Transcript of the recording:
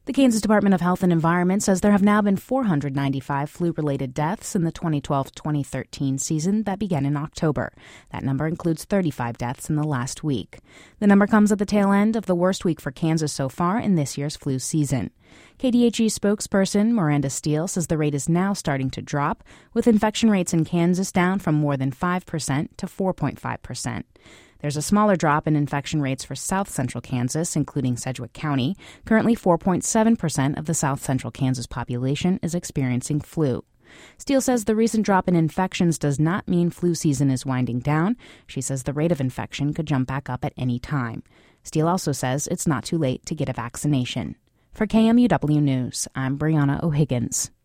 The Kansas Department of Health and Environment says there have now been 495 flu-related deaths in the 2012-2013 season that began in October. That number includes 35 deaths in the last week. The number comes at the tail end of the worst week for Kansas so far in this year's flu season. KDHE spokesperson Miranda Steele says the rate is now starting to drop, with infection rates in Kansas down from more than 5% to 4.5%. There's a smaller drop in infection rates for south central Kansas, including Sedgwick County. Currently, 4.7% of the south central Kansas population is experiencing flu. Steele says the recent drop in infections does not mean flu season is winding down. She says the rate of infection could jump back up at any time. Steele also says it's not too late to get a vaccination. For KMUW News, I'm Brianna O'Higgins.